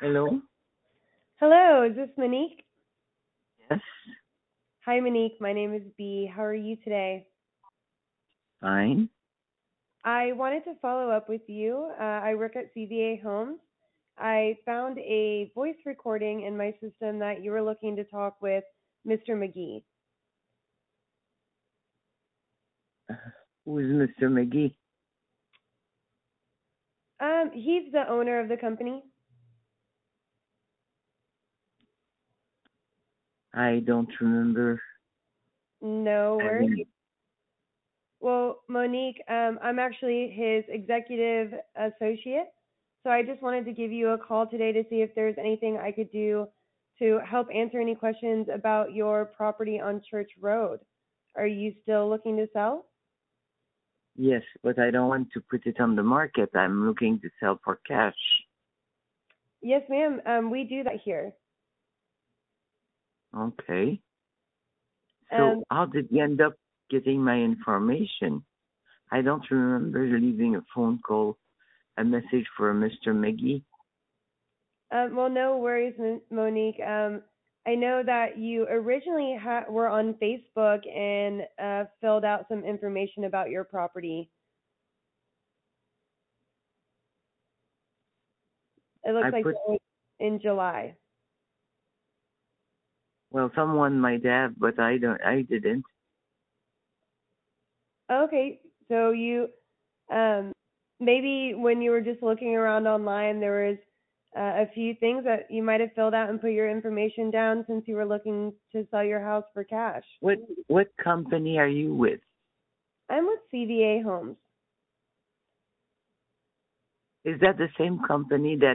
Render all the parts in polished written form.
Hello? Hello, is this Monique? Yes, Hi, Monique. My name is B. How are you today? fine. I wanted to follow up with you. I work at CVA Homes. I found a voice recording in my system that you were looking to talk with Mr. McGee. Uh, Who is Mr. McGee? He's the owner of the company. I don't remember No worries. having. Well, Monique, I'm actually his executive associate. So I just wanted to give you a call today to see if there's anything I could do to help answer any questions about your property on Church Road. Are you still looking to sell? Yes, but I don't want to put it on the market. I'm looking to sell for cash. Yes, ma'am. We do that here. Okay. So Um, how did you end up getting my information? I don't remember leaving a phone call, a message for Mr. McGee. well, no worries, Monique. I know that you originally were on Facebook and filled out some information about your property. It looks I like put, it was in July. well, someone might have, but I didn't. Okay, so you um, maybe when you were just looking around online, there was a few things that you might have filled out and put your information down since you were looking to sell your house for cash. What, what company are you with? I'm with CVA Homes. Is that the same company that,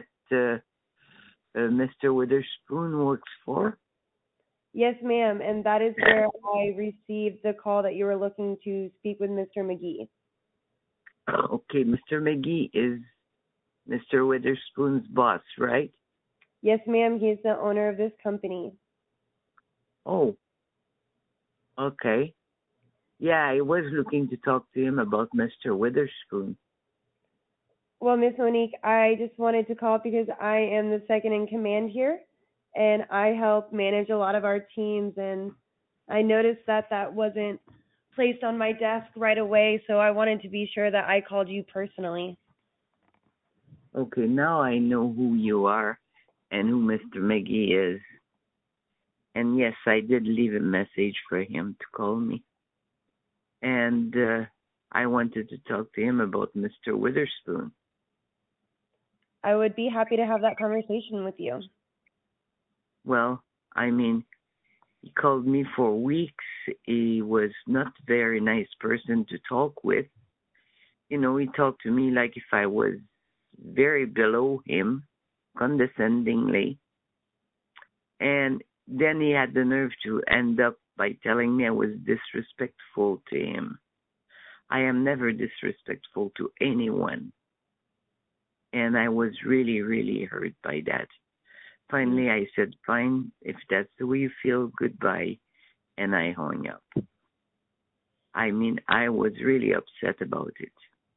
Mr. Witherspoon works for? Yes, ma'am, and that is where I received the call that you were looking to speak with Mr. McGee. Okay, Mr. McGee is Mr. Witherspoon's boss, right? Yes, ma'am, he's the owner of this company. Oh, okay. Yeah, I was looking to talk to him about Mr. Witherspoon. Well, Miss Monique, I just wanted to call because I am the second in command here, and I help manage a lot of our teams. And I noticed that that wasn't placed on my desk right away, so I wanted to be sure that I called you personally. Okay, now I know who you are and who Mr. McGee is. And yes, I did leave a message for him to call me. And I wanted to talk to him about Mr. Witherspoon. I would be happy to have that conversation with you. Well, I mean, he called me for weeks. He was not a very nice person to talk with. You know, he talked to me like if I was very below him, condescendingly. And then he had the nerve to end up by telling me I was disrespectful to him. I am never disrespectful to anyone. And I was really, really hurt by that. Finally, I said, fine, if that's the way you feel, goodbye. And I hung up. I mean, I was really upset about it.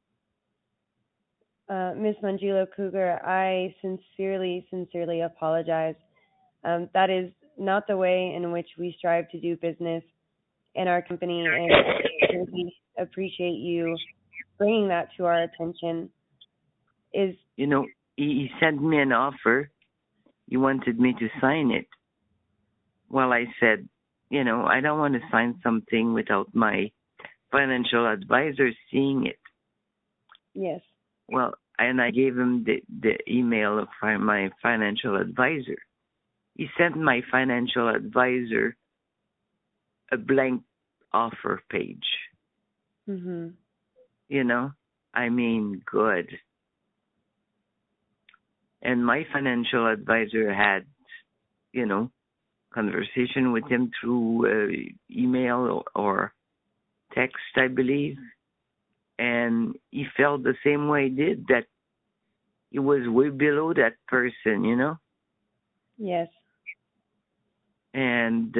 Miss Mangilo Cougar, I sincerely apologize. That is not the way in which we strive to do business in our company, and I really appreciate you bringing that to our attention. Is You know, he sent me an offer. He wanted me to sign it. Well, I said, you know, I don't want to sign something without my financial advisor seeing it. Yes. Well, and I gave him the email of my financial advisor. He sent my financial advisor a blank offer page. Mhm. You know, I mean, good. And my financial advisor had, you know, conversation with him through email or text, I believe. And he felt the same way he did, that he was way below that person, you know? Yes. And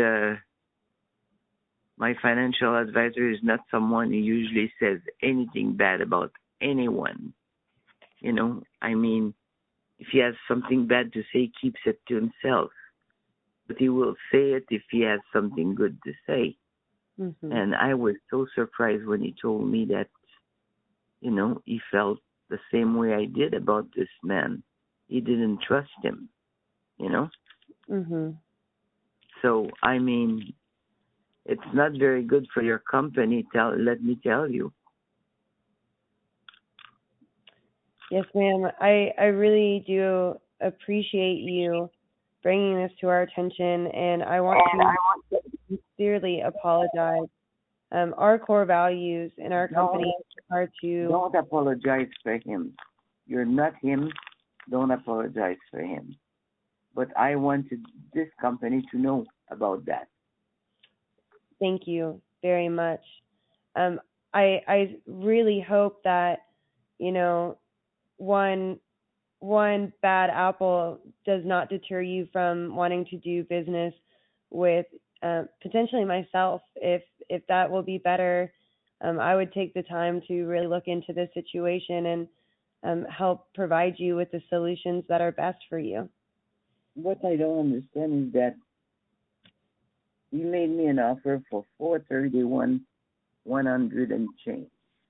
my financial advisor is not someone who usually says anything bad about anyone. You know, I mean, If he has something bad to say, he keeps it to himself. But he will say it if he has something good to say. Mhm. And I was so surprised when he told me that, he felt the same way I did about this man. He didn't trust him. Mhm. So, I mean, it's not very good for your company, let me tell you. Yes, ma'am. I really do appreciate you bringing this to our attention, and I want to sincerely apologize. Our core values in our company are to. Don't apologize for him. You're not him. Don't apologize for him. But I wanted this company to know about that. Thank you very much. Um, I really hope that you know one one bad apple does not deter you from wanting to do business with potentially myself. If that will be better, I would take the time to really look into this situation and help provide you with the solutions that are best for you. What I don't understand is that he made me an offer for 431, 100 and change.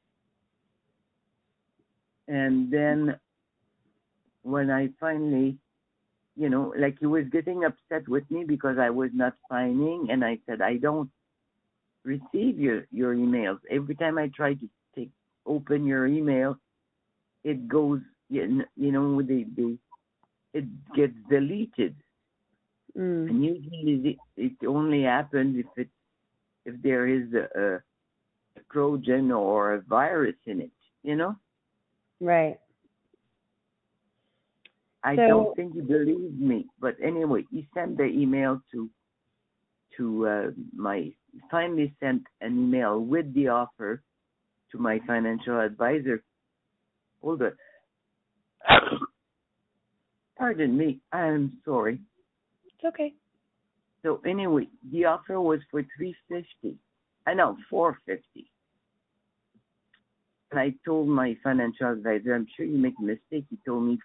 And then when I finally, like he was getting upset with me because I was not signing, and I said, I don't receive your emails. Every time I try to open your email, it goes, it gets deleted. And usually it only happens if there is a Trojan or a virus in it. Right. I don't think he believed me, but anyway, he sent the email to finally sent an email with the offer to my financial advisor. Hold on. Pardon me, I'm sorry. It's okay. So anyway, the offer was for $350. I know, $450. And I told my financial advisor, I'm sure you make a mistake. He told me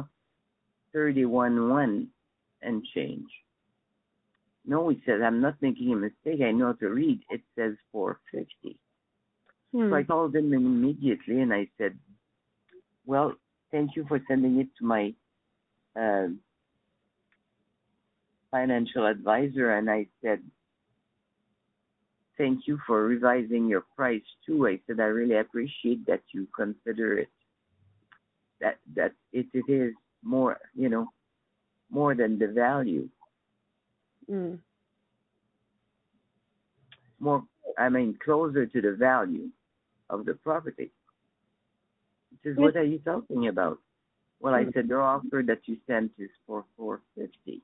431 and change. No, he said, I'm not making a mistake. I know how to read. It says 450. So I called him immediately and I said, well, thank you for sending it to my financial advisor. And I said, thank you for revising your price too. I said, I really appreciate that you consider it. That it is more, more than the value. Closer to the value of the property. He says, what are you talking about? Well, I said, the offer that you sent is for $450.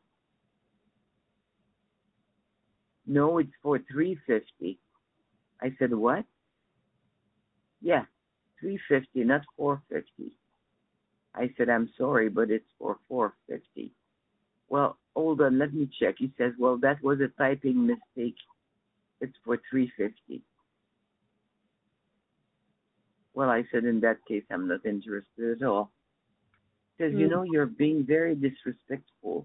No, it's for $350. I said, what? Yeah, $350, not $450. I said, I'm sorry, but it's for $450. Well, hold on, let me check. He says, well, that was a typing mistake. It's for $350. Well, I said, in that case, I'm not interested at all. He says, you're being very disrespectful.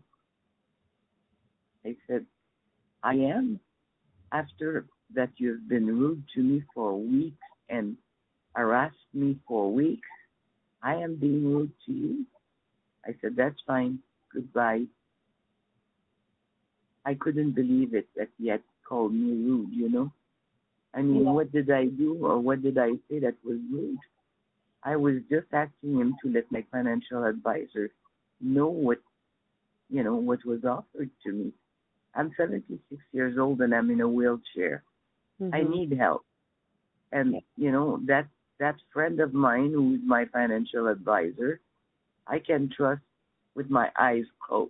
I said, I am. After that you've been rude to me for weeks and harassed me for weeks, I am being rude to you. I said, that's fine. Goodbye. I couldn't believe it that he had called me rude, I mean, what did I do or what did I say that was rude? I was just asking him to let my financial advisor know what was offered to me. I'm 76 years old and I'm in a wheelchair. I need help. And, that friend of mine who's my financial advisor, I can trust with my eyes closed.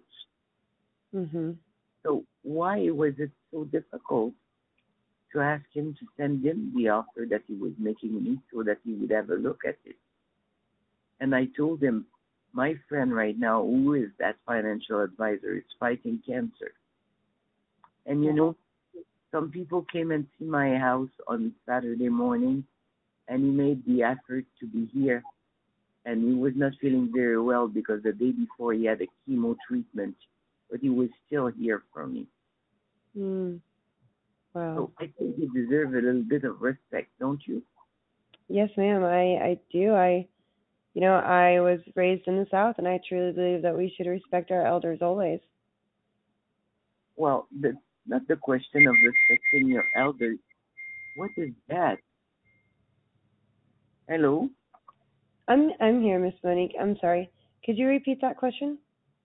So why was it so difficult to ask him to send him the offer that he was making me so that he would have a look at it? And I told him, my friend right now, who is that financial advisor, is fighting cancer. And some people came and see my house on Saturday morning, and he made the effort to be here. and he was not feeling very well because the day before he had a chemo treatment, but he was still here for me. Mm. Wow. So I think you deserve a little bit of respect, don't you? Yes, ma'am. I do. I was raised in the South, and I truly believe that we should respect our elders always. Well, that's not the question of respecting your elders. What is that? Hello? I'm here, Miss Monique. I'm sorry. Could you repeat that question?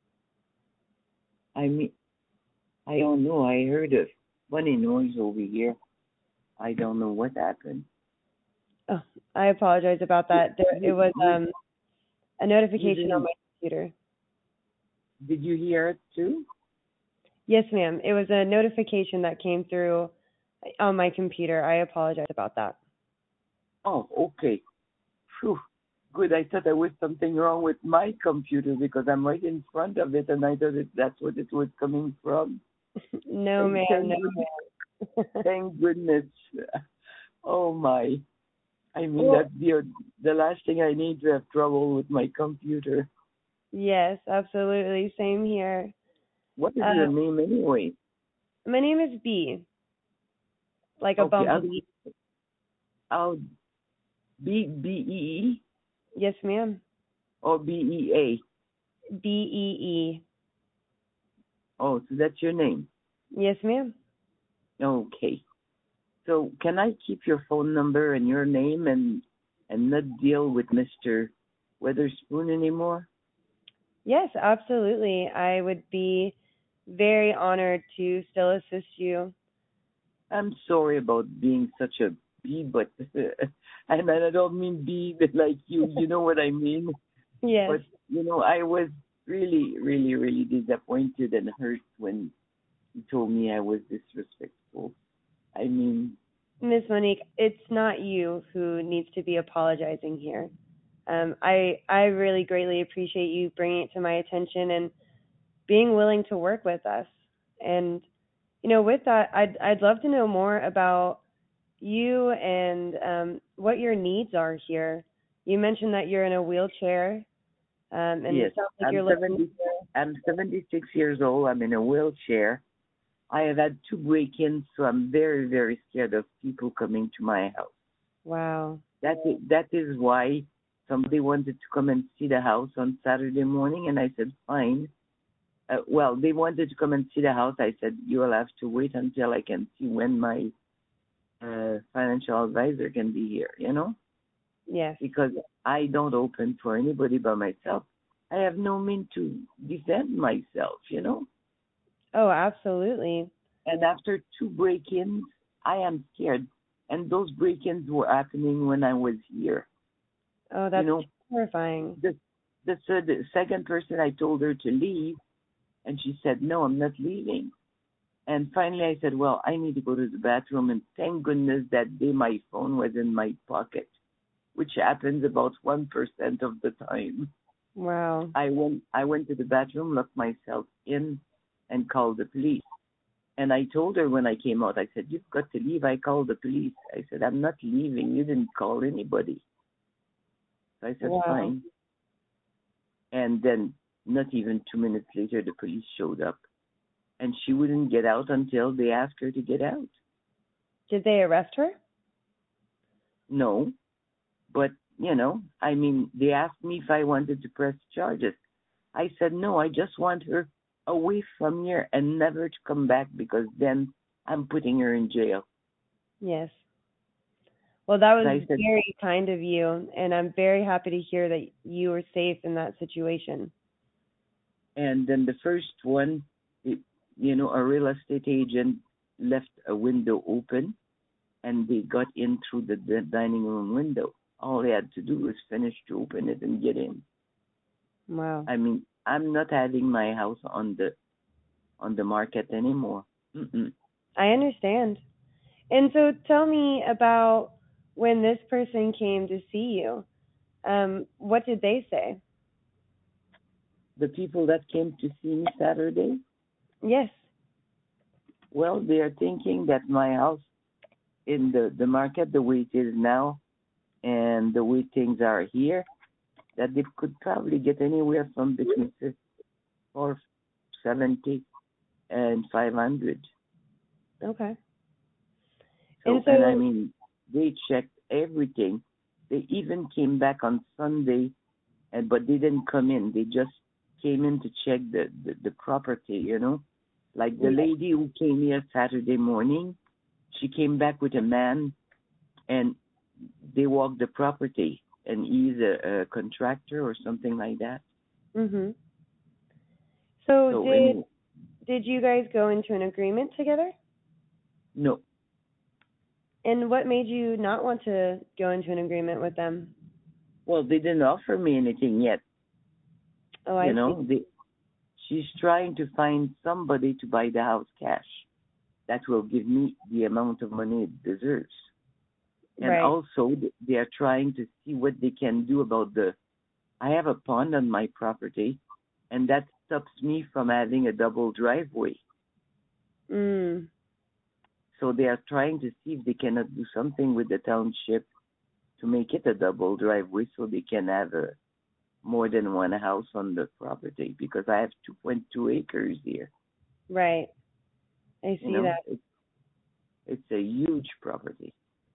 I mean, I don't know. I heard a funny noise over here. I don't know what happened. Oh, I apologize about that. It was a notification on my computer. Did you hear it too? Yes, ma'am. It was a notification that came through on my computer. I apologize about that. Oh, okay. Phew. Good. I thought there was something wrong with my computer because I'm right in front of it, and I thought that's what it was coming from. No, ma'am. No, ma'am. Thank goodness. Oh my. I mean, Well, that's the last thing I need to have trouble with my computer. yes, absolutely. Same here. What is your name anyway? My name is B, like a Okay, bumblebee. I'll B-E-E Yes, ma'am. or B-E-A? B-E-E. Oh, so that's your name. Yes, ma'am. Okay. So can I keep your phone number and your name and not deal with Mr. Weatherspoon anymore? Yes, absolutely. I would be very honored to still assist you. I'm sorry about being such a bee, but and I don't mean bee but like you know what I mean. Yes. But I was really, really, really disappointed and hurt when he told me I was disrespectful. I mean, Miss Monique, it's not you who needs to be apologizing here. I really greatly appreciate you bringing it to my attention and being willing to work with us. And with that, I'd love to know more about you and what your needs are here. You mentioned that you're in a wheelchair, and yes, it sounds like you're looking. I'm 76 years old. I'm in a wheelchair. I have had 2 break-ins, so I'm very, very scared of people coming to my house. Wow. That is why somebody wanted to come and see the house on Saturday morning, and I said, fine. Well, they wanted to come and see the house. I said, you will have to wait until I can see when my financial advisor can be here, Yes. because I don't open for anybody but myself. I have no means to defend myself. Oh, absolutely. And after 2 break-ins, I am scared. And those break-ins were happening when I was here. Oh, that's terrifying. The second person, I told her to leave, and she said, no, I'm not leaving. And finally I said, well, I need to go to the bathroom. And thank goodness that day my phone was in my pocket, which happens about 1% of the time. Wow. I went to the bathroom, locked myself in, and called the police. And I told her when I came out, I said, you've got to leave. I called the police. I said, I'm not leaving. You didn't call anybody. So I said, Wow. fine. And then not even 2 minutes later, the police showed up. And she wouldn't get out until they asked her to get out. Did they arrest her? No. But, they asked me if I wanted to press charges. I said, no, I just want her away from here and never to come back, because then I'm putting her in jail. Yes. Well, that was very kind of you, and I'm very happy to hear that you were safe in that situation. And then the first one, a real estate agent left a window open, and they got in through the dining room window. All they had to do was finish to open it and get in. Wow. I mean, I'm not having my house on the market anymore. Mm-mm. I understand. And so tell me about when this person came to see you. What did they say? The people that came to see me Saturday? Yes. Well, they are thinking that my house in the market, the way it is now, and the way things are here, that they could probably get anywhere from between 470 and 500. Okay. So, And and I so, mean, they checked everything. They even came back on Sunday, but they didn't come in. They just came in to check the property, Like the yeah. lady who came here Saturday morning, she came back with a man, and they walked the property, and he's a contractor or something like that. Mhm. So So, did you guys go into an agreement together? no. And what made you not want to go into an agreement with them? Well, they didn't offer me anything yet. Oh, I see. She's trying to find somebody to buy the house cash that will give me the amount of money it deserves. And Right. also, they are trying to see what they can do about I have a pond on my property, and that stops me from having a double driveway. Mm. So they are trying to see if they cannot do something with the township to make it a double driveway so they can have more than one house on the property, because I have 2.2 acres here. Right. I see that. It's a huge property.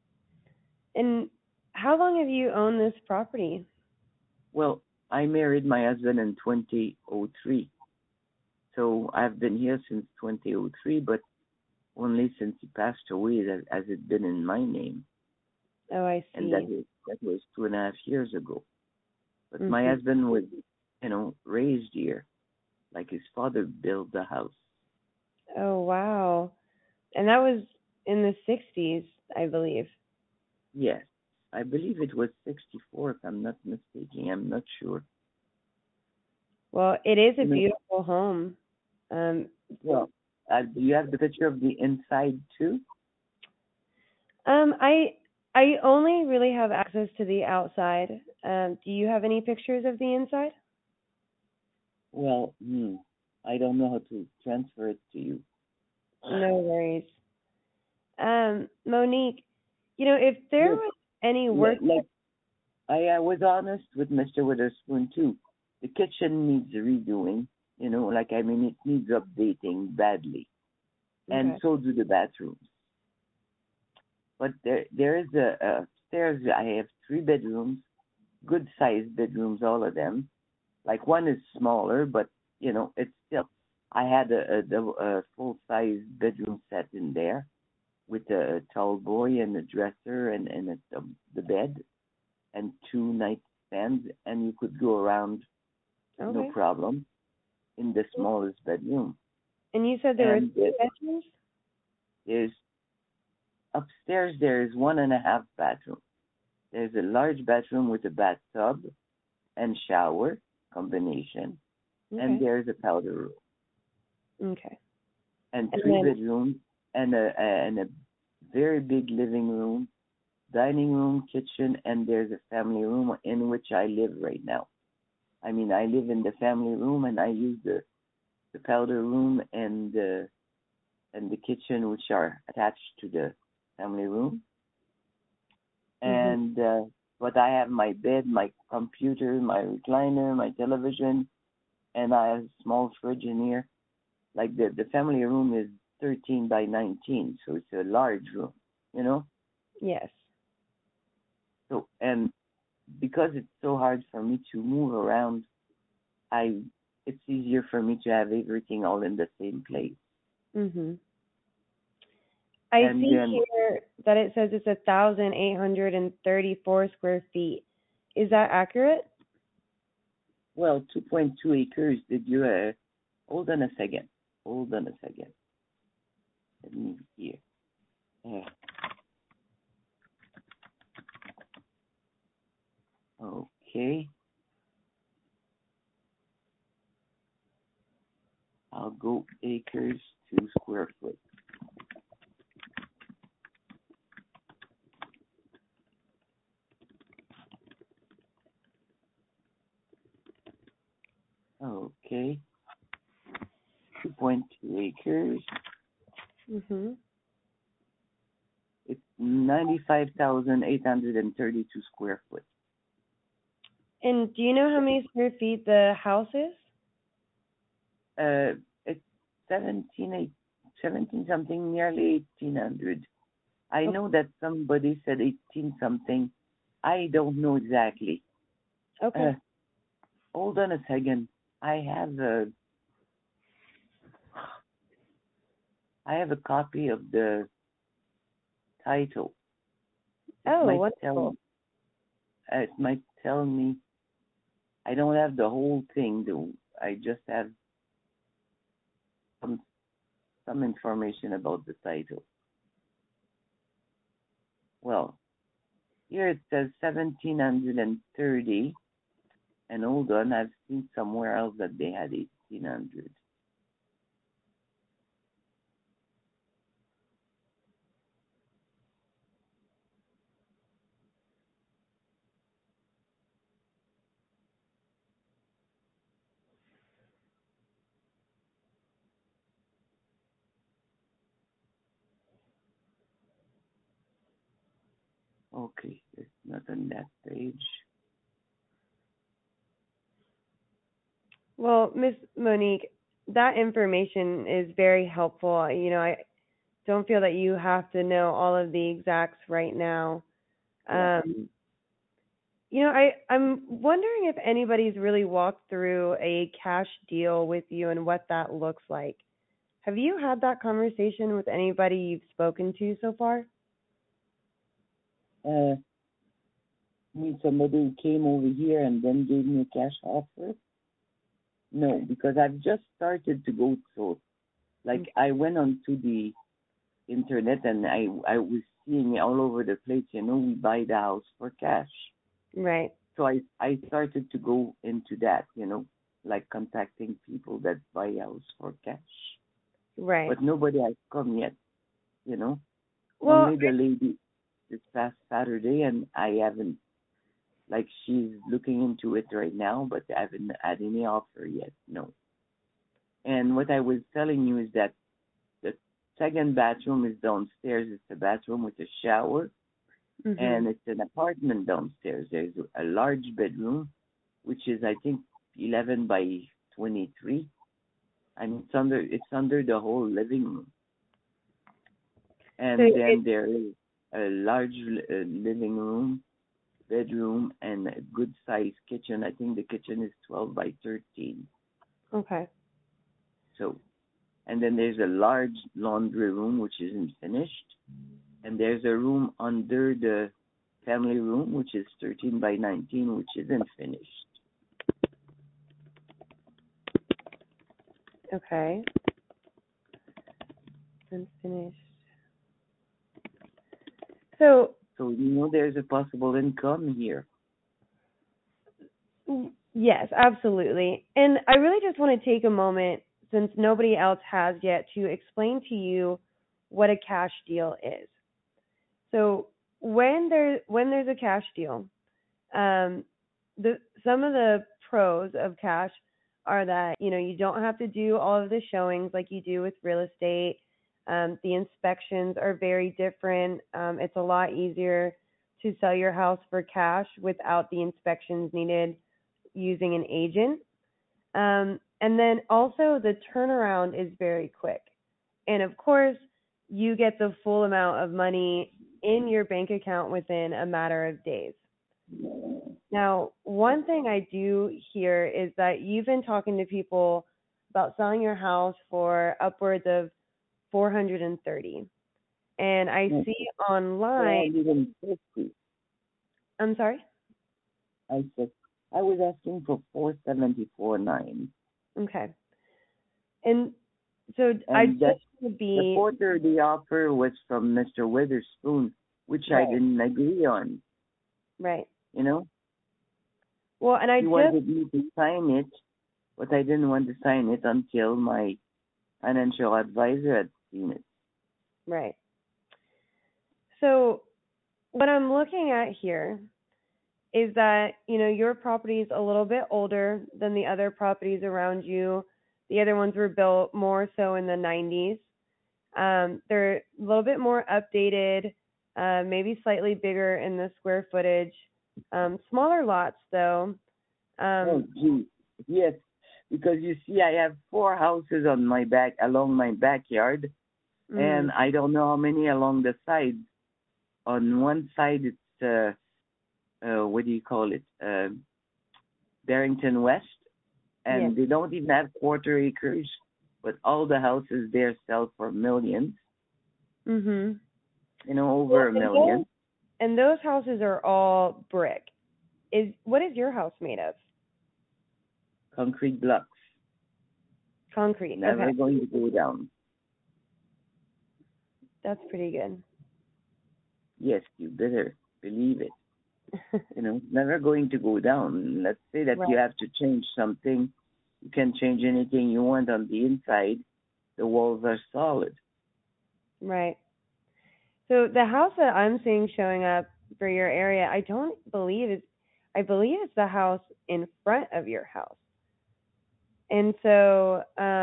And how long have you owned this property? Well, I married my husband in 2003. So I've been here since 2003, but only since he passed away has it been in my name. Oh, I And see. that was 2.5 years ago. But my Mhm. husband was, raised here, like his father built the house. Oh, wow. And that was in the 60s, I believe. Yes, I believe it was 64, if I'm not mistaken. I'm not sure. Well, it is a You know, beautiful home. Um, well, do you have the picture of the inside too? um, I I only really have access to the outside. Do you have any pictures of the inside? Well, I don't know how to transfer it to you. No worries. Monique, if there Look, was any work, like I was honest with Mr. Witherspoon too. The kitchen needs redoing. It needs updating badly, and okay. so do the bathrooms. But there is a upstairs. I have 3 bedrooms, good sized bedrooms, all of them. Like one is smaller, but it's still. I had a full size bedroom set in there with a tall boy and a dresser and the bed and 2 nightstands, and you could go around no Okay. problem in the smallest bedroom. And you said there were And 3 bedrooms? there's upstairs there is 1.5 bathroom. There's a large bathroom with a bathtub and shower combination, and Okay. there's a powder room Okay. and And three then, bedrooms and a very big living room, dining room, kitchen, and there's a family room in which I live right now. I mean, I live in the family room, and I use the powder room and the kitchen, which are attached to the family room. mhm. And but I have my bed, my computer, my recliner, my television, and I have a small fridge in here. Like the family room is 13 by 19, so it's a large room, you know. Yes. So and because it's so hard for me to move around, I it's easier for me to have everything all in the same place. Mhm. I And see then, here that it says it's 1,834 square feet. Is that accurate? well, 2.2 acres. Did you? Hold on a second. Hold on a second. Let me here. Uh, okay. I'll go acres to square foot. Okay. 2.2 acres. Mhm. It's 95,832 square foot. And do you know how many square feet the house is? It's 17 something, nearly 1800. I Okay. know that somebody said 18 something. I don't know exactly. Okay. Uh, Hold on a second. I have a I have a copy of the title. It Oh, might wonderful. tell me. I don't have the whole thing though. I just have some information about the title. Well, here it says 1730, and hold on, I've seen somewhere else that they had 1800. Okay, it's not on that page. Well, Miss Monique, that information is very helpful. I don't feel that you have to know all of the exacts right now. Yeah. Um, I'm wondering if anybody's really walked through a cash deal with you and what that looks like. Have you had that conversation with anybody you've spoken to so far? Uh, Mean somebody who came over here and then gave me a cash offer? No, because I've just started to go through. Like I went onto the internet and I was seeing all over the place. We buy the house for cash. Right, So I started to go into that. Like contacting people that buy a house for cash. right. But nobody has come yet. You know, Well, only the lady this past Saturday, and I haven't. Like she's looking into it right now, but I haven't had any offer yet. No. And what I was telling you is that the second bathroom is downstairs. It's a bathroom with a shower, mhm. and it's an apartment downstairs. There's a large bedroom, which is I think 11 by 23, and it's under the whole living room. So And then there is a large living room, bedroom, and a good sized kitchen. I think the kitchen is 12 by 13. okay. So, and then there's a large laundry room which isn't finished, and there's a room under the family room which is 13 by 19 which isn't finished. Okay. Unfinished. So, So there's a possible income here. yes, absolutely. And I really just want to take a moment, since nobody else has yet, to explain to you what a cash deal is. So, when there's a cash deal, um, some of the pros of cash are that you don't have to do all of the showings like you do with real estate. The inspections are very different. It's a lot easier to sell your house for cash without the inspections needed using an agent. And then also the turnaround is very quick. And of course, you get the full amount of money in your bank account within a matter of days. Now, one thing I do hear is that you've been talking to people about selling your house for upwards of 430. And I No, see online, 450. I'm sorry? I said I was asking for 474.9. Okay. And so I And just that would the be 430 offer was from Mr. Witherspoon, which I right, didn't agree on. right. You know, Well, and I he just, wanted me to sign it, but I didn't want to sign it until my financial advisor had seen it. right. So what I'm looking at here is that, your property is a little bit older than the other properties around you. The other ones were built more so in the 90s. They're a little bit more updated, maybe slightly bigger in the square footage. Smaller lots, though. Oh, Um, gee. Yes, because you see, I have four houses on my back along my backyard, mm, and I don't know how many along the sides. On one side, it's what do you call it? Barrington West, yes. and they don't even have quarter acres, but all the houses there sell for millions. Mhm. Over Well, a million. and those houses are all brick. What is your house made of? Concrete blocks, Concrete. Okay, never going to go down. that's pretty good. Yes, you better believe it. Never going to go down. Let's say that Right, you have to change something. You can change anything you want on the inside. The walls are solid. right. So the house that I'm seeing showing up for your area, I believe it's the house in front of your house. And so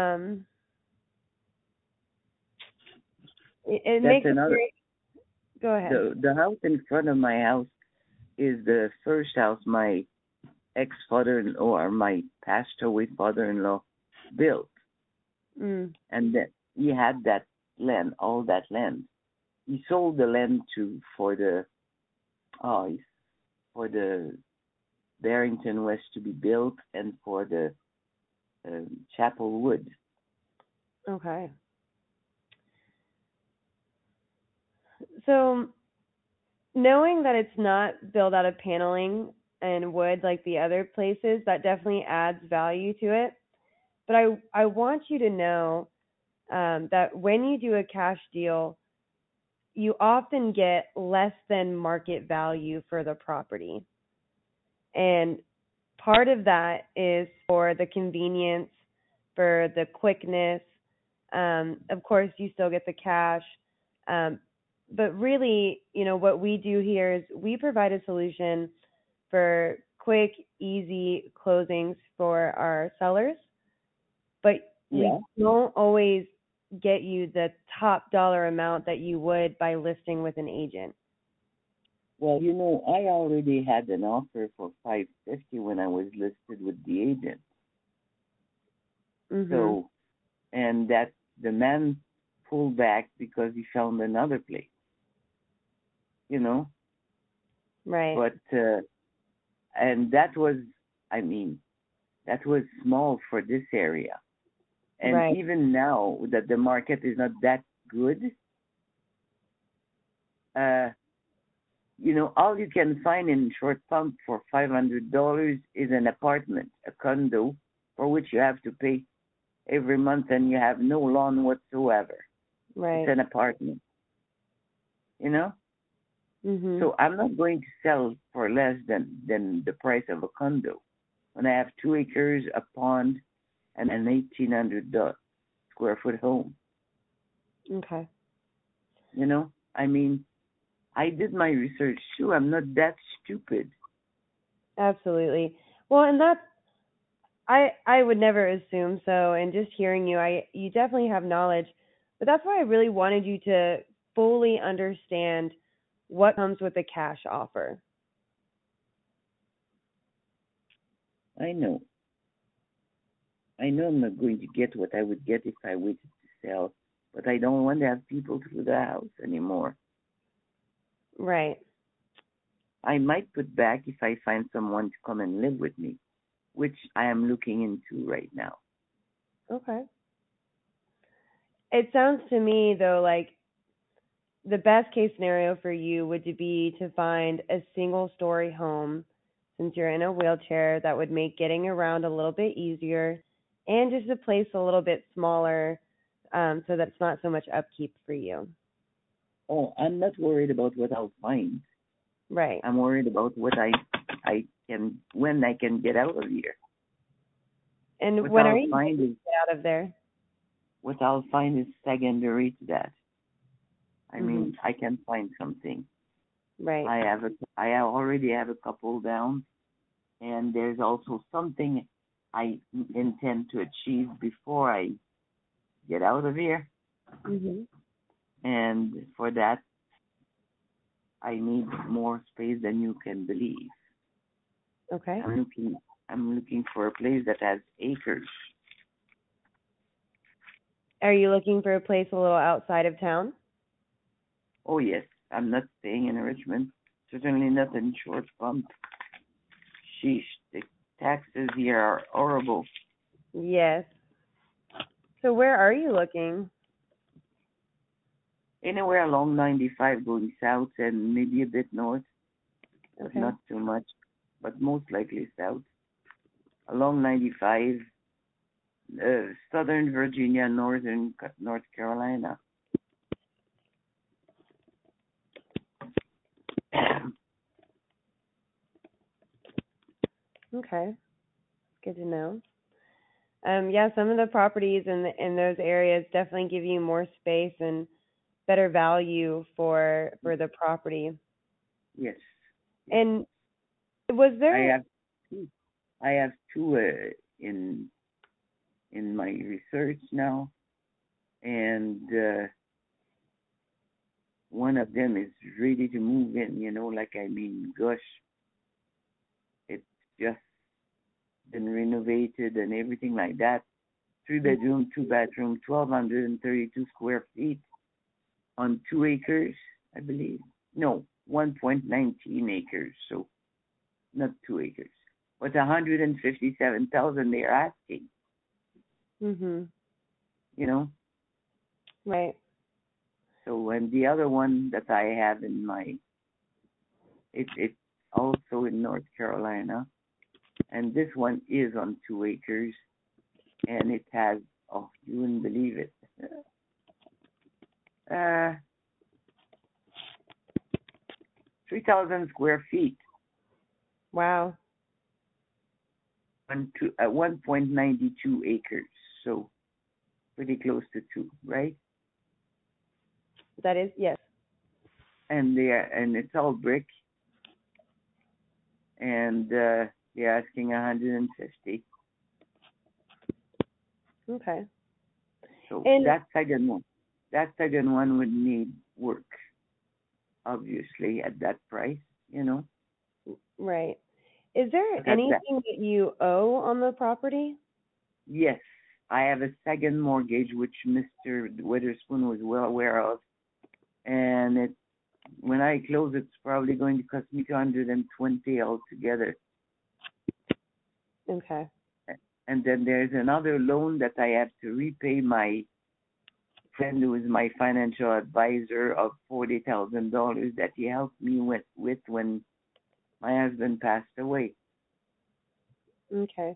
it That's makes it another. very. Go ahead. The house in front of my house is the first house my ex-father-in-law or my passed away father-in-law built, Mm, and then he had that land, all that land. He sold the land uh, for the Barrington West to be built and for the Chapel Wood. okay. So knowing that it's not built out of paneling and wood like the other places, that definitely adds value to it. But I want you to know that when you do a cash deal, you often get less than market value for the property. And part of that is for the convenience, for the quickness. Of course, you still get the cash. Um, but really, what we do here is we provide a solution for quick, easy closings for our sellers, but we Yeah. don't always get you the top dollar amount that you would by listing with an agent. Well, I already had an offer for 550 when I was listed with the agent. Mhm. So, and that the man pulled back because he found another place, you know. Right. But and I mean, that was small for this area. And Right. even now that the market is not that good, uh, all you can find in Short Pump for $500 is an apartment, a condo, for which you have to pay every month and you have no lawn whatsoever. It's Right. an apartment, you know? Mhm. So I'm not going to sell for less than the price of a condo when I have 2 acres, a pond, and an 1,800 square foot home. Okay. I mean, I did my research too. I'm not that stupid. Absolutely. Well, and that's I would never assume so, and just hearing you definitely have knowledge. But that's why I really wanted you to fully understand what comes with a cash offer. I know. I know I'm not going to get what I would get if I waited to sell, but I don't want to have people through the house anymore. Right. I might put back if I find someone to come and live with me, which I am looking into right now. Okay. It sounds to me though like the best case scenario for you would be to find a single story home since you're in a wheelchair that would make getting around a little bit easier and just a place a little bit smaller so that it's not so much upkeep for you. Oh, I'm not worried about what I'll find. Right. I'm worried about I can when I can get out of here. And What when are I'll you going find to is get out of there? secondary to that. I Mhm. mean, I can find something. Right. I already have a couple down, and there's also something I intend to achieve before I get out of here. Mhm. And for that, I need more space than you can believe. Okay. I'm looking I'm looking for a place that has acres. Are you looking for a place a little outside of town? Oh yes, I'm not staying in Richmond. Certainly not in Short Pump. Sheesh, the taxes here are horrible. Yes. So where are you looking? Anywhere along 95 going south and maybe a bit north, but Okay. not too much, but most likely south. Along 95, southern Virginia, northern North Carolina. Okay. Good to know. Yeah, some of the properties in those areas definitely give you more space and better value for the property. Yes. And was I there have two. I have two in my research now, and one of them is ready to move in. Gosh, it's just been renovated and everything like that. 3 bedroom, 2 bathroom, 1,232 square feet on 2 acres, I believe. No, 1.19 acres, so not 2 acres. But 157,000 they're asking. Mhm. You know. Right. So, and the other one that I have in my, it's also in North Carolina, and this one is on 2 acres, and it has, oh, you wouldn't believe it, 3,000 square feet. Wow. On 1.92 acres, so pretty close to 2, right? That is, yes. And it's all brick, and they're asking 150. Okay. So And that second one would need work, obviously, at that price, right. Is there But anything that you owe on the property? yes, I have a second mortgage, which Mr. Witherspoon was well aware of, and when I close, it's probably going to cost me 220 altogether. Okay. And then there's another loan that I have to repay my friend who is my financial advisor of $40,000 that he helped me with when my husband passed away. Okay.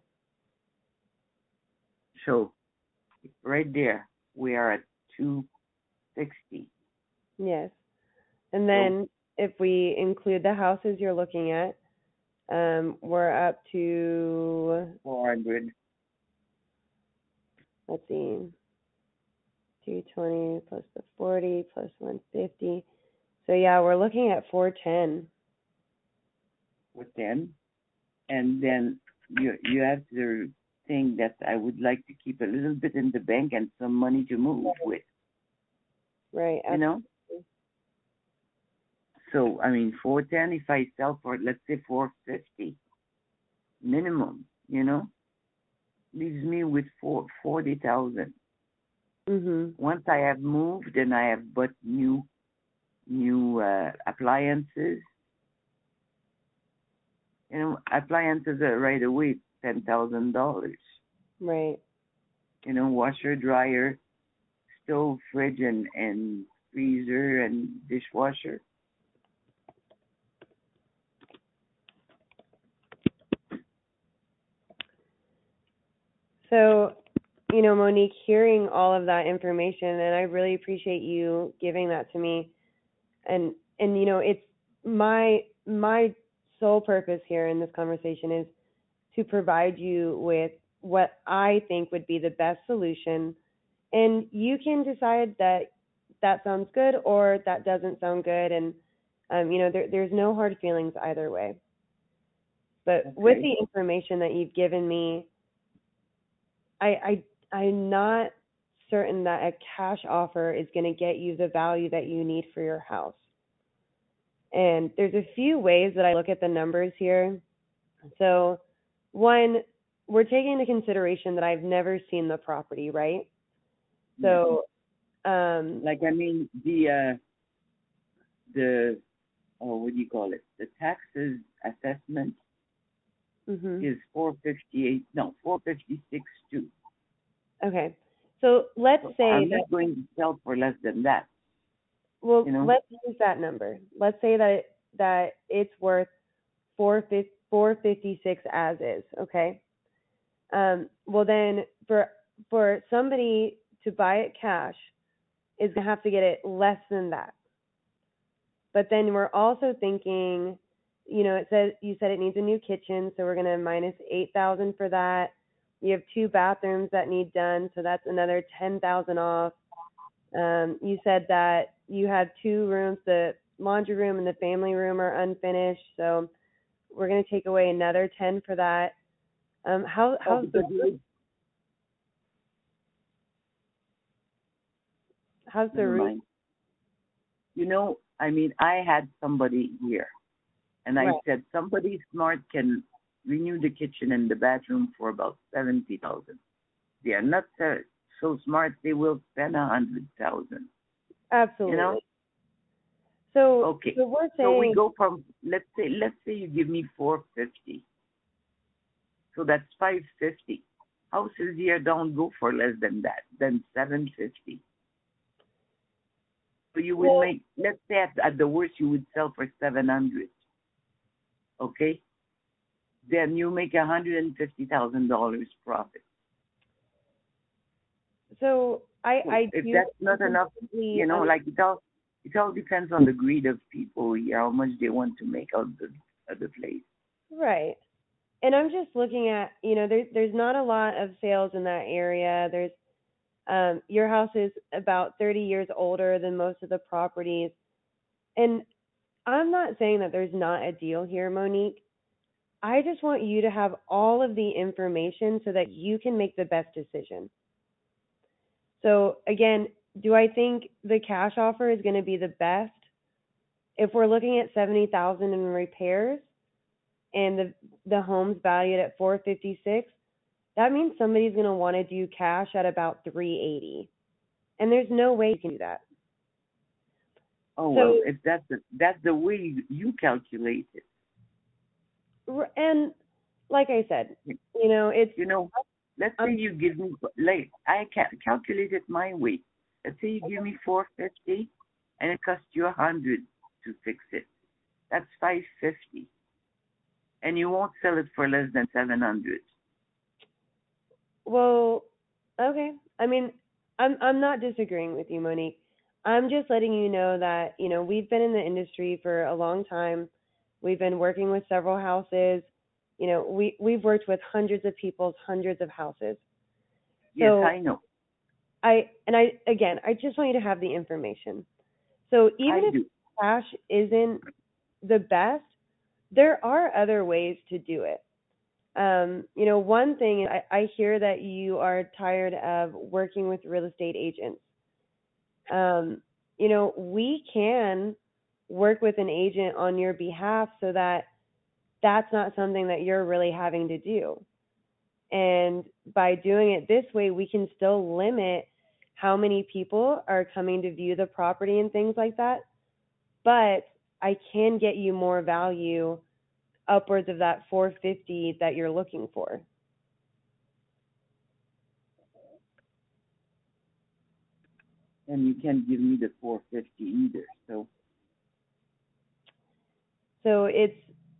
So right there, we are at 260. Yes. And then if we include the houses you're looking at, we're up to 400. Let's see, 220 plus the 40 plus 150. So yeah, we're looking at 410. With them, and then you have to think that I would like to keep a little bit in the bank and some money to move with. Right. So 410. If I sell for, let's say, 450 minimum, leaves me with 40,000. Mhm. Once I have moved and I have bought new appliances. Appliances are right away $10,000. Right. Washer, dryer, stove, fridge, and freezer and dishwasher. So, Monique, hearing all of that information, and I really appreciate you giving that to me. And it's my sole purpose here in this conversation is to provide you with what I think would be the best solution, and you can decide that sounds good or that doesn't sound good, and there's no hard feelings either way. But with the information that you've given me, I'm not certain that a cash offer is going to get you the value that you need for your house. And there's a few ways that I look at the numbers here. So one, we're taking into consideration that I've never seen the property, right? Yeah. So, Like I mean the what do you call it? The taxes assessment mhm. is 458. No, 456 too. Okay. So let's So say I'm that, not going to sell for less than that. well, You know. let's use that number. Let's say that it's worth 456 as is, okay? Well then for somebody to buy it cash is gonna have to get it less than that. But then we're also thinking, it says you said it needs a new kitchen, so we're gonna minus 8,000 for that. You have two bathrooms that need done, so that's another 10,000 off. You said that you have two rooms, the laundry room and the family room are unfinished, so we're gonna take away another 10 for that. How's the Because you how's the never roof? mind. I mean, I had somebody here, and I Right. said somebody smart can renew the kitchen and the bathroom for about 70,000. They are not so smart; they will spend 100,000. You know? Absolutely. So Okay. so we're So we saying, go from let's say you give me 450, so that's 550. Houses here don't go for less than that, than 750. So you would well, make, let's say at the worst you would sell for 700. Okay, then you make $150,000 profit. so So I if do that's not enough, completely like it all depends on the greed of people here, how much they want to make out of the place. right. And I'm just looking at, there's not a lot of sales in that area. There's your house is about 30 years older than most of the properties. And I'm not saying that there's not a deal here, Monique. I just want you to have all of the information so that you can make the best decision. So again, do I think the cash offer is going to be the best? If we're looking at 70,000 in repairs and the home's valued at 456, that means somebody's going to want to do cash at about 380. And there's no way you can do that. Oh well, So, if that's the way you calculate it. and like I said, it's You know, let's say you give me, like, I calculate it my way. Let's say you give me 450, and it costs you 100 to fix it. That's 550, and you won't sell it for less than 700. well, okay. I mean, I'm not disagreeing with you, Monique. I'm just letting you know that, we've been in the industry for a long time. We've been working with several houses. We've worked with hundreds of people's hundreds of houses. Yes, So I know. I just want you to have the information. So I even if do. cash isn't the best, there are other ways to do it. One thing I hear that you are tired of working with real estate agents. We can work with an agent on your behalf so that that's not something that you're really having to do. And by doing it this way, we can still limit how many people are coming to view the property and things like that. But I can get you more value upwards of that 450 that you're looking for. And you can't give me the 450 either. So it's,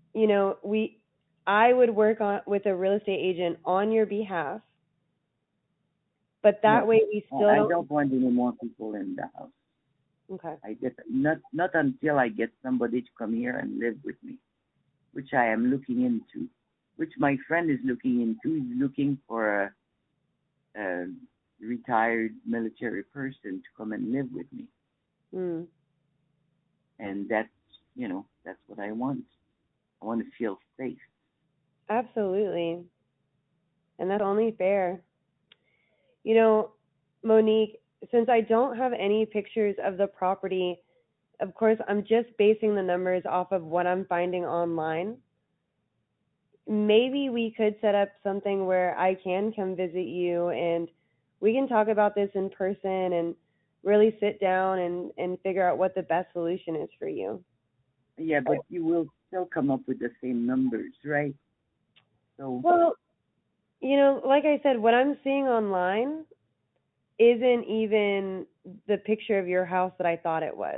I would work on with a real estate agent on your behalf, but that No, way we still I don't. don't want any more people in the house. Okay. I get not until I get somebody to come here and live with me, which I am looking into, which my friend is looking into. He's looking for a retired military person to come and live with me, Mm, and that's what I want. I want to feel safe. absolutely. And that's only fair. You know, Monique, since I don't have any pictures of the property, of course, I'm just basing the numbers off of what I'm finding online. maybe we could set up something where I can come visit you and we can talk about this in person and really sit down and figure out what the best solution is for you. Yeah, but you will still come up with the same numbers, right? So, Well, like I said, what I'm seeing online isn't even the picture of your house that I thought it was.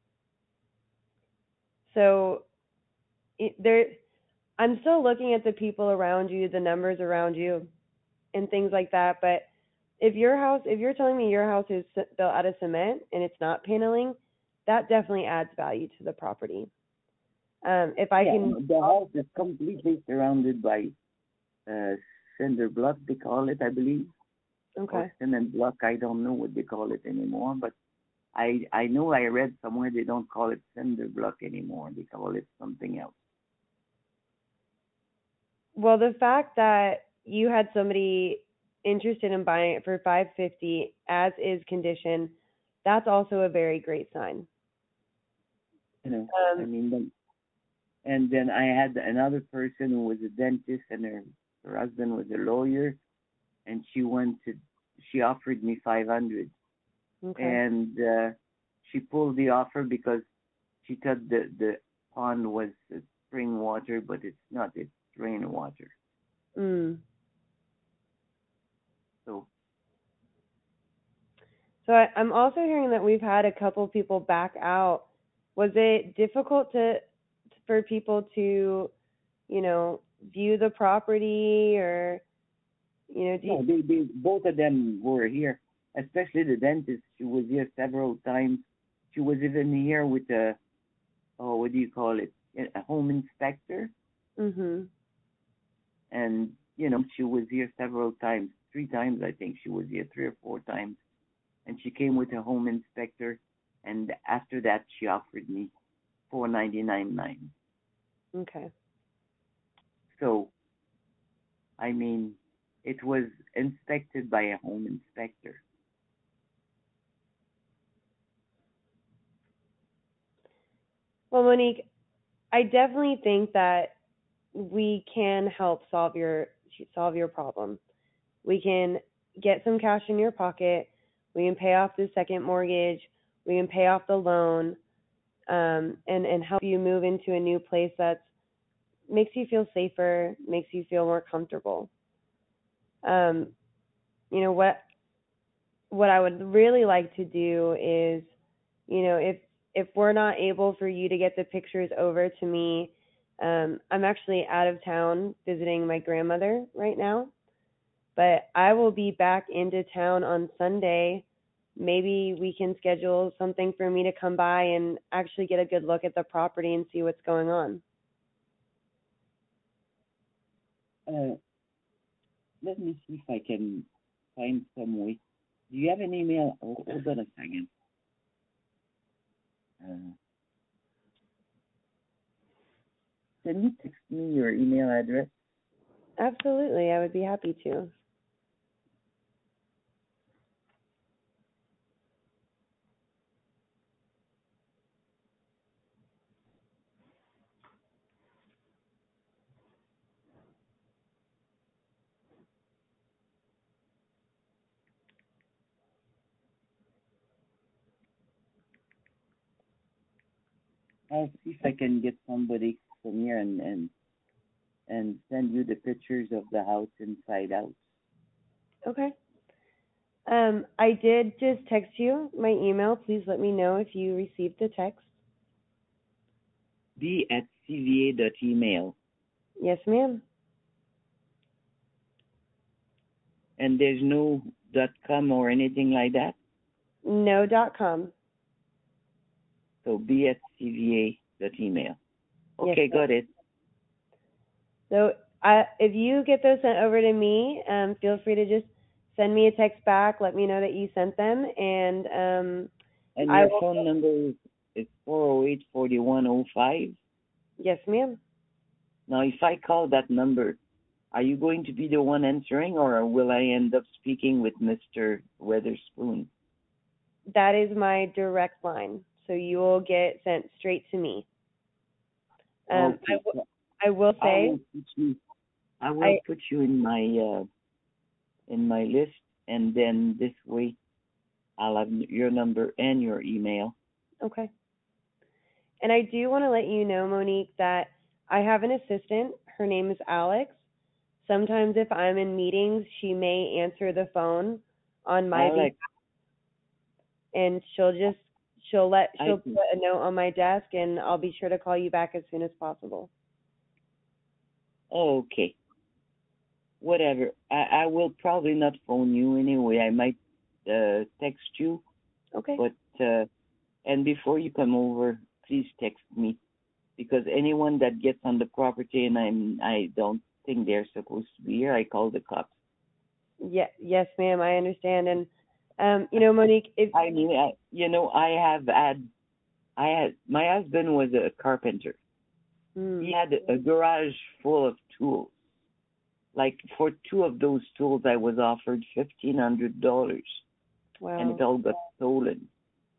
So there, I'm still looking at the people around you, the numbers around you, and things like that. But if you're telling me your house is built out of cement and it's not paneling, that definitely adds value to the property. If I yeah, can, the house is completely surrounded by uh, cinder block, they call it, I believe, or okay. cement block. I don't know what they call it anymore, but I know I read somewhere they don't call it cinder block anymore. They call it something else. Well, the fact that you had somebody interested in buying it for 550 as is condition, that's also a very great sign. You know, I Um, mean, and then I had another person who was a dentist, and her husband was a lawyer, and she offered me 500, okay. and she pulled the offer because she thought the pond was spring water, but it's not. It's rainwater. Mm. So So I'm also hearing that we've had a couple people back out. Was it difficult for people to, view the property or, no, they both of them were here, especially the dentist. She was here several times. She was even here with a, oh, what do you call it? A home inspector. mhm. And, she was here several times, 3 times, I think she was here 3 or 4 times. And she came with a home inspector. And after that, she offered me 499.9. Okay. So, I mean, it was inspected by a home inspector. Well, Monique, I definitely think that we can help solve your problem. We can get some cash in your pocket. We can pay off the second mortgage. We can pay off the loan, and help you move into a new place that makes you feel safer, makes you feel more comfortable. Um, you know what I would really like to do is, if we're not able for you to get the pictures over to me, I'm actually out of town visiting my grandmother right now, but I will be back into town on Sunday. Maybe we can schedule something for me to come by and actually get a good look at the property and see what's going on. Uh, Let me see if I can find some way. Do you have an email? Oh, hold on a second. Uh, can you text me your email address? Absolutely, I would be happy to. I'll see if I can get somebody from here and send you the pictures of the house inside out. Okay. I did just text you my email. Please let me know if you received the text. b@cva.email. Yes, ma'am. And there's no .com or anything like that? No.com. So b@cva.email. Yes, Okay, ma'am. got it. So if you get those sent over to me, feel free to just send me a text back. Let me know that you sent them, and And I your will. phone number is 408-4105. Yes, ma'am. Now, if I call that number, are you going to be the one answering, or will I end up speaking with Mr. Weatherspoon? That is my direct line, so you will get sent straight to me. Okay. So I will I say, will teach you. I will I put you in my list, and then this way I'll have your number and your email. Okay. And I do want to let you know, Monique, that I have an assistant. Her name is Alex. Sometimes if I'm in meetings, she may answer the phone on my behalf, Alex, and I she'll put a note on my desk, and I'll be sure to call you back as soon as possible. okay, whatever. I will probably not phone you anyway. I might text you, Okay. but and before you come over, please text me because anyone that gets on the property and I don't think they're supposed to be here, I call the cops. Yeah, yes, ma'am. I understand. And Monique, if I mean, I had my husband was a carpenter. mm, He had a garage full of tools. Like for two of those tools, I was offered $1,500, and wow. it all got stolen.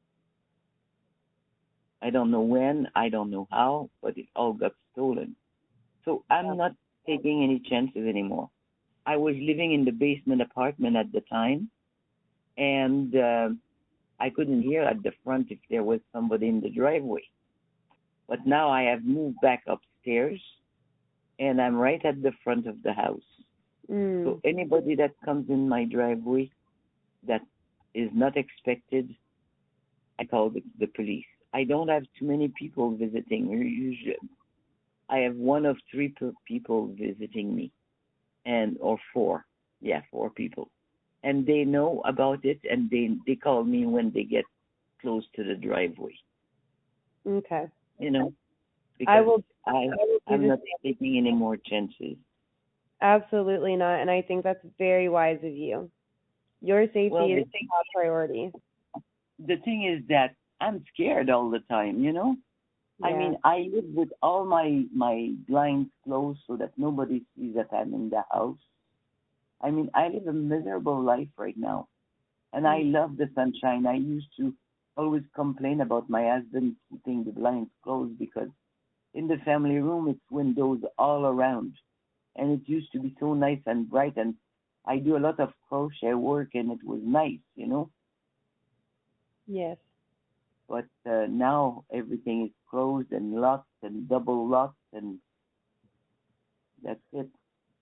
I don't know when, I don't know how, but it all got stolen. So I'm not taking any chances anymore. I was living in the basement apartment at the time, and I couldn't hear at the front if there was somebody in the driveway. But now I have moved back upstairs, and I'm right at the front of the house. So Mm, anybody that comes in my driveway that is not expected, I call the police. I don't have too many people visiting. Usually, I have one of three people visiting me, and or four. Yeah, four people, and they know about it, and they call me when they get close to the driveway. okay. You know, I because will I I will do I'm the not same. taking any more chances. Absolutely not. And I think that's very wise of you. Your Well, safety is top priority. the thing is that I'm scared all the time. I Yeah. mean, I live with all my blinds closed so that nobody sees that I'm in the house. I mean, I live a miserable life right now, and I Mm, love the sunshine. I used to always complain about my husband keeping the blinds closed because in the family room it's windows all around, and it used to be so nice and bright. And I do a lot of crochet work, and it was nice. yes. But now everything is closed and locked and double locked, and that's it.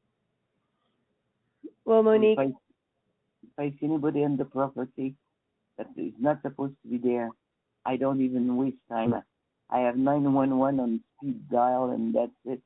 Well, So Monique, if I see anybody on the property that is not supposed to be there, I don't even waste time. I have 911 on speed dial, and that's it.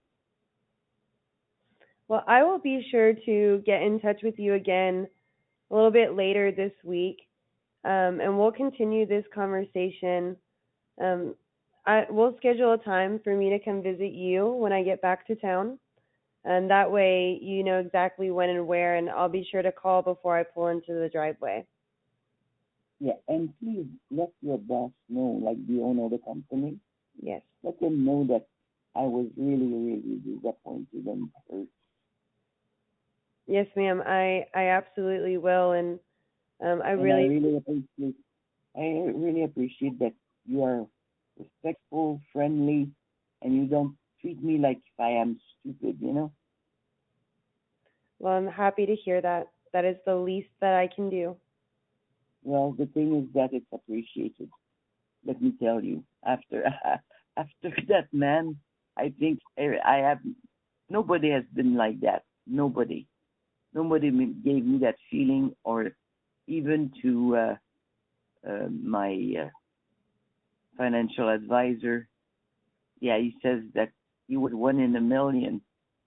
well, I will be sure to get in touch with you again a little bit later this week, and we'll continue this conversation. Um, we'll schedule a time for me to come visit you when I get back to town, and that way you know exactly when and where, and I'll be sure to call before I pull into the driveway. Yeah, and please let your boss know, like the owner of the company, Yes. let them know that I was really, really disappointed and hurt. Yes, ma'am. I absolutely will, and I And really I really appreciate that you are respectful, friendly, and you don't treat me like if I am stupid. well, I'm happy to hear that. That is the least that I can do. Well, the thing is that it's appreciated. Let me tell you, after after that man, I think I have nobody has been like that. Nobody gave me that feeling, or even to my financial advisor. Yeah, he says that he was one in a million.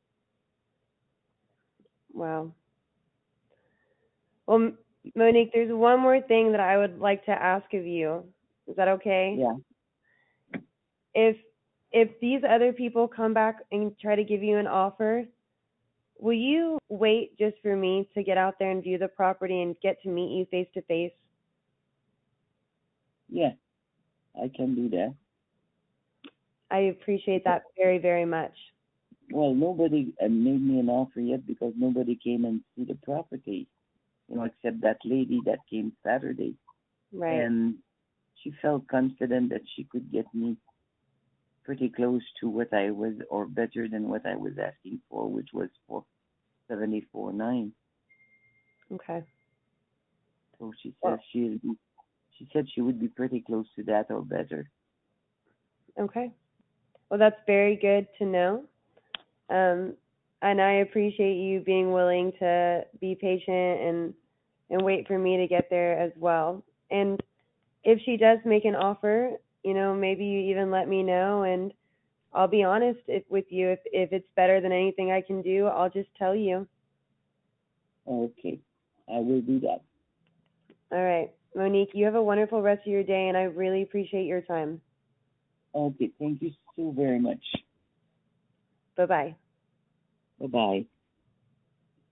Wow. Well, Monique, there's one more thing that I would like to ask of you. Is that okay? Yeah, If these other people come back and try to give you an offer, will you wait just for me to get out there and view the property and get to meet you face to face? yeah, I can do that. I appreciate that very, very much. Well, nobody made me an offer yet because nobody came and see the property, except that lady that came Saturday. Right. And she felt confident that she could get me pretty close to what I was, or better than what I was asking for, which was for 74.9. Okay. So she says Well, she said she would be pretty close to that or better. okay. Well, that's very good to know. Um, and I appreciate you being willing to be patient and wait for me to get there as well. And if she does make an offer, maybe you even let me know, and I'll be honest with you. If it's better than anything I can do, I'll just tell you. Okay, I will do that. All right, Monique, you have a wonderful rest of your day, and I really appreciate your time. Okay, thank you so very much. Bye bye. Bye bye.